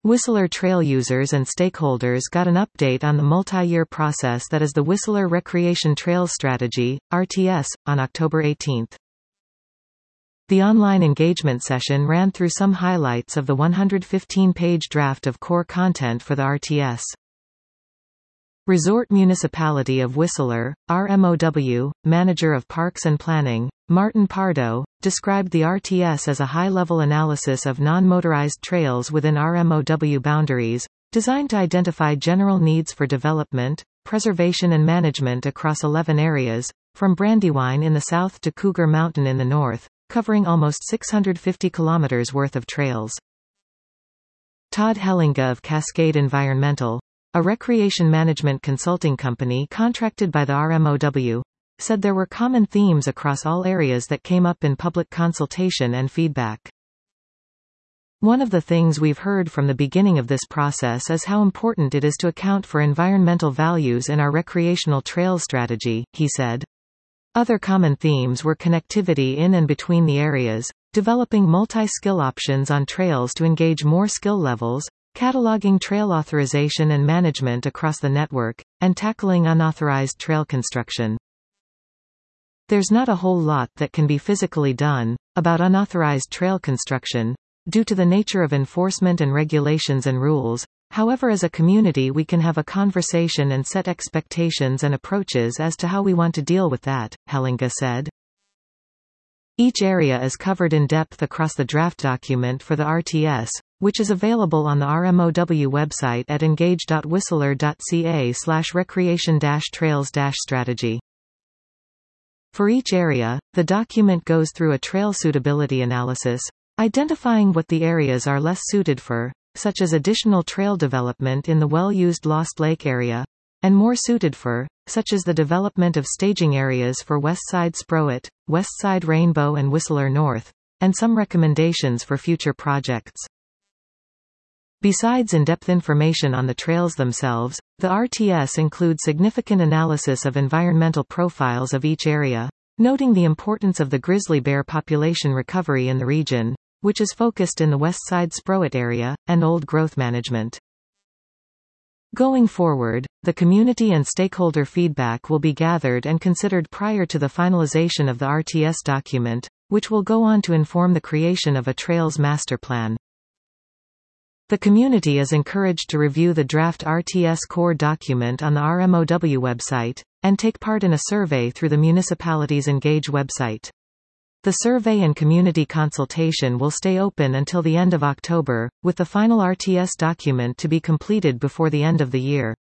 Whistler Trail users and stakeholders got an update on the multi-year process that is the Whistler Recreation Trails Strategy, RTS, on October 18. The online engagement session ran through some highlights of the 115-page draft of core content for the RTS. Resort Municipality of Whistler, RMOW, Manager of Parks and Planning, Martin Pardo, described the RTS as a high-level analysis of non-motorized trails within RMOW boundaries, designed to identify general needs for development, preservation and management across 11 areas, from Brandywine in the south to Cougar Mountain in the north, covering almost 650 kilometers worth of trails. Todd Hellinga of Cascade Environmental, a recreation management consulting company contracted by the RMOW, said there were common themes across all areas that came up in public consultation and feedback. One of the things we've heard from the beginning of this process is how important it is to account for environmental values in our recreational trail strategy, he said. Other common themes were connectivity in and between the areas, developing multi-skill options on trails to engage more skill levels, cataloging trail authorization and management across the network, and tackling unauthorized trail construction. There's not a whole lot that can be physically done about unauthorized trail construction, due to the nature of enforcement and regulations and rules. However, as a community we can have a conversation and set expectations and approaches as to how we want to deal with that, Hellinga said. Each area is covered in depth across the draft document for the RTS, which is available on the RMOW website at engage.whistler.ca/recreation-trails-strategy. For each area, the document goes through a trail suitability analysis, identifying what the areas are less suited for, such as additional trail development in the well-used Lost Lake area, and more suited for, such as the development of staging areas for Westside Sproat, Westside Rainbow and Whistler North, and some recommendations for future projects. Besides in-depth information on the trails themselves, the RTS includes significant analysis of environmental profiles of each area, noting the importance of the grizzly bear population recovery in the region, which is focused in the Westside Sproat area, and old growth management. Going forward, the community and stakeholder feedback will be gathered and considered prior to the finalization of the RTS document, which will go on to inform the creation of a Trails Master Plan. The community is encouraged to review the draft RTS core document on the RMOW website, and take part in a survey through the municipality's Engage website. The survey and community consultation will stay open until the end of October, with the final RTS document to be completed before the end of the year.